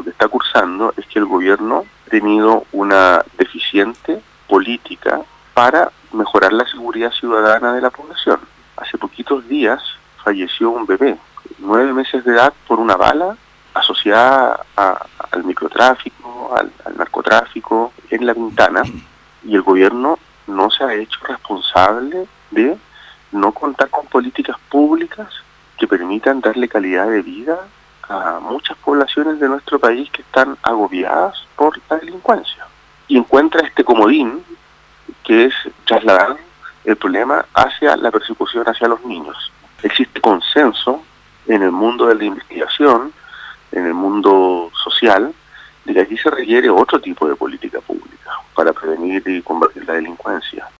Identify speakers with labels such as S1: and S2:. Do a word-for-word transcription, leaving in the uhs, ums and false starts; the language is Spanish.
S1: que está cursando es que el gobierno ha tenido una deficiente política para mejorar la seguridad ciudadana de la población. Hace poquitos días falleció un bebé, nueve meses de edad, por una bala asociada a, al microtráfico, al, al narcotráfico en La Pintana, y el gobierno no se ha hecho responsable de no contar con políticas públicas que permitan darle calidad de vida a muchas poblaciones de nuestro país que están agobiadas por la delincuencia. Y encuentra este comodín, que es trasladar el problema hacia la persecución hacia los niños. Existe consenso en el mundo de la investigación, en el mundo social, de que aquí se requiere otro tipo de política pública para prevenir y combatir la delincuencia.